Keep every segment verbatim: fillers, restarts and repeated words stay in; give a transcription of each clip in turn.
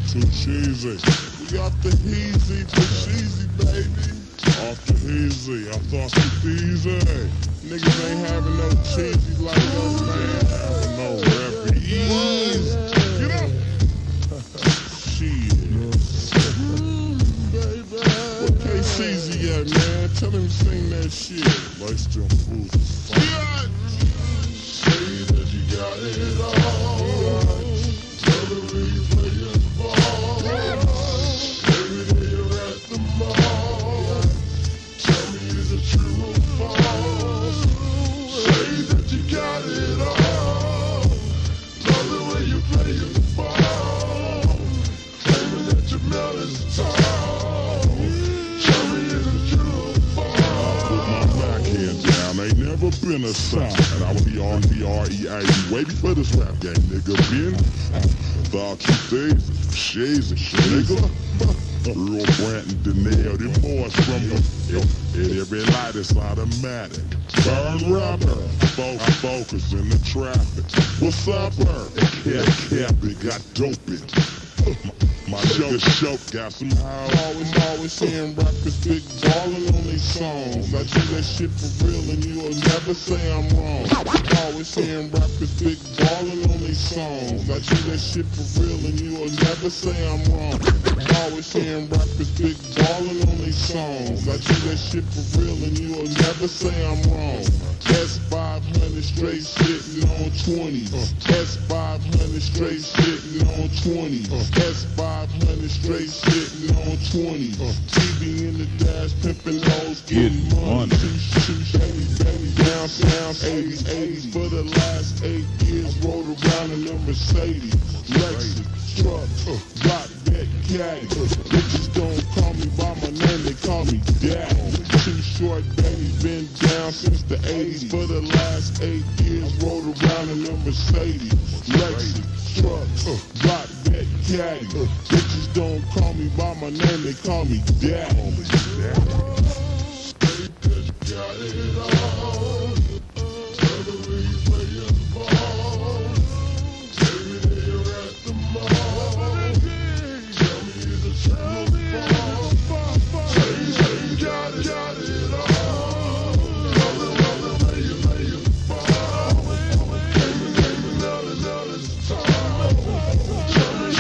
too cheesy. We got the heezy, the cheesy, baby. Off the easy, I thought it easy. Niggas ain't having no cheesy like us, man. Having no refugees. Get up! Shit. Mm, baby. Where K C Z at, man? Tell him to sing that shit. Lace them fools is fine. Say that you got it all. Tell the replay is ball. Every day you're at the mall. Tell me is it true or false? Say that you got it all. Love the way you play the ball. Claiming that your melon's tall. Tell me is it true or false? Put my backhand down, ain't never been a sign. I would be on B R E I E way before this rap game, nigga. Been thought you days, shades and shit, nigga. Earl Branton, Danielle, them boys from the and every light is automatic. Burn rubber, focus, focus in the traffic. What's up, her? Yeah, yeah, we got dope it. My show, show got some how. Always, always hearing rappers big ballin' on these songs. I do that shit for real and you'll never say I'm wrong. Always hearing rappers big ballin' on these songs. I do that shit for real and you'll never say I'm wrong. Always hearing rappers big ballin' on these songs. I do that shit for real and you'll never say I'm wrong. S five hundred straight sitting on twenties. S five hundred straight sitting on twenties. S five hundred straight sitting on twenties. T V in the dash, pimpin' those, getting money. Two baby, baby, down, down, eighties, eighties. For the last eight years, rode around in a Mercedes. Lexus, truck, block that caddy. Bitches don't call me by my name, they call me daddy. Too short, baby, been down since the eighties. For the last eight years, rode around in a Mercedes. Lexus, truck, block that caddy. Bitches don't call me by my name, they call me daddy. Got it all. Tell the replay is ball. Every day you're at the mall. Tell me is it true or false? Say, say you got it, got it all. Love the, love the way you lay it fall. Gaming, gaming, another, another time. Tell me,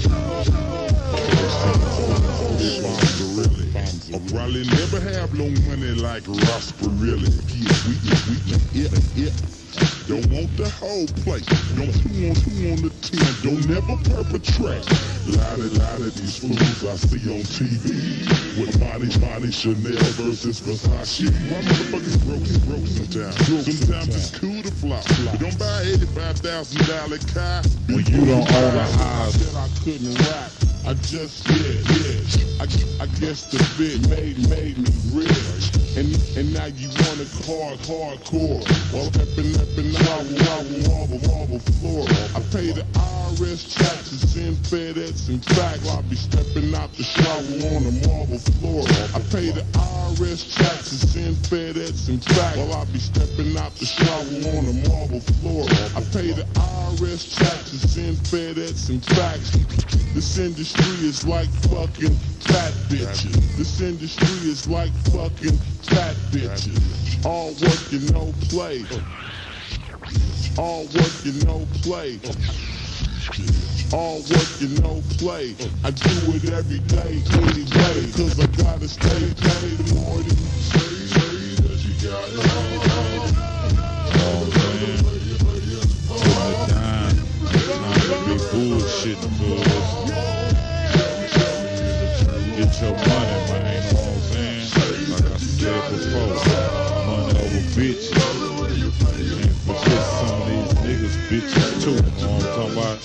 tell me, I'll probably never have no money like Rosparelli. Yeah, we can, we can, yeah, yeah. Don't want the whole plate. Don't who want, who on the ten. Don't never perpetrate. Lot of, lot of these fools I see on T V. With body, body, Chanel versus Versace. My motherfuckers broke, broke sometimes. Sometimes it's cool to flop. But don't buy eighty-five thousand dollar car when you don't own a house. That I couldn't rap. I just, yeah, yeah, I, I guess the bit made, made me rich. And, and now you want it hard, hardcore. Well, stepping up in the marble, marble, marble floor. I pay the I R S taxes in FedEx and fax. I'll be stepping out the shower on the marble floor. I pay the I R S taxes in FedEx and fax. Well, I'll be stepping out the shower on the marble floor. I pay the I R S taxes in FedEx and fax. This industry is like fucking fat bitches. This industry is like fucking fat bitches. All work and no play. All work and no play. All work and no play. I do it every day, anyway. Cause I gotta stay paid more than you say. Say that you got it all. Oh man. All the time. Not be bullshitting for us. Get your money, man, you know what I'm saying? Like I said before, money over bitches. And forget some of these niggas bitches too, you know what I'm talking about?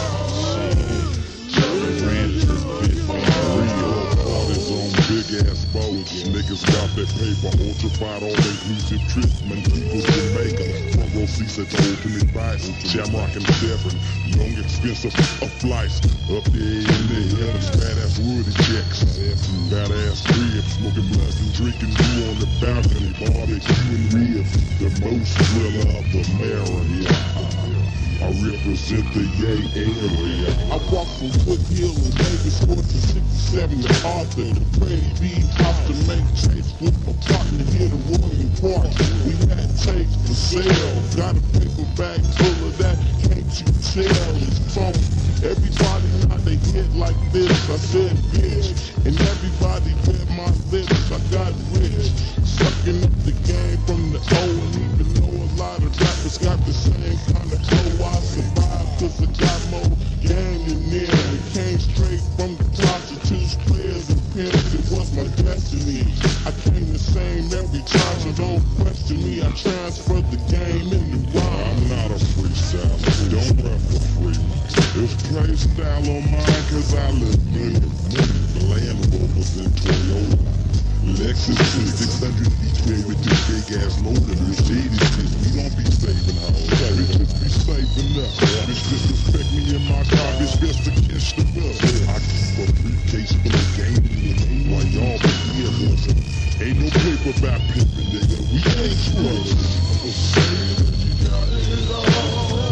Shit, ran this bitch, man, real. All this on big ass boats. Niggas got that paper, ultra-fied, all-inclusive treatment. People's Jamaica, front row seats at the ultimate price. Shamrock and Severn, long expensive of flights. Up there in the heavens, badass woody checks. Badass ribs, smoking blunts and drinking beer on the balcony. Barbecue and ribs, the most thriller of the America. I represent the Yay area. I walk from Woodhill and Davis Court to sixty-seven to Arthur. The Brady B house to make tapes with my partner here to William Park. We had tapes for sale. Got a paper bag full of that. Can't you tell? It's phony. Everybody not they hit like this. I said bitch. And everybody read my lips. I got rich. Sucking up the game from the old. Even though a lot of rappers got the same kind of flow, I survived cause I got more game than them. It came straight from the prostitutes, players, and pimps. It was my destiny. I came the same every time, so don't question me. I transferred the game in the rhyme. I'm not a freestyler, don't rap for free. It's play style on mine cause I live in it. Land Rovers and Toyota. Lexus six hundred D K with this big ass motor. Mercedes shit, we don't be saving hoes. Bitches be saving up. Bitch disrespect me in my car, bitch best to catch the bus. I keep a briefcase full of game while y'all be here losing. Ain't no paper about pimping, nigga. We ain't scrubs. You got it all.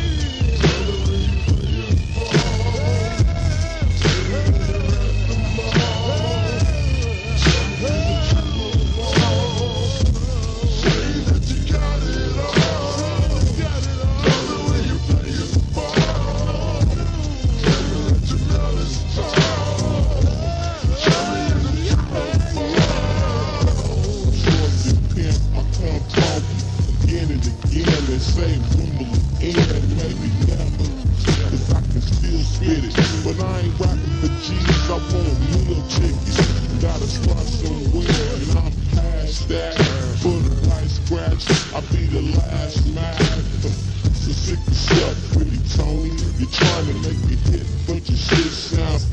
Say rumble and maybe never, cause I can still spit it. But I ain't rapping for G's, I want meal tickets. Gotta start somewhere and I'm past that. For the price scratch, I'll be the last man. So sick yourself, pretty Tony. You're trying to make me hit, but your shit sounds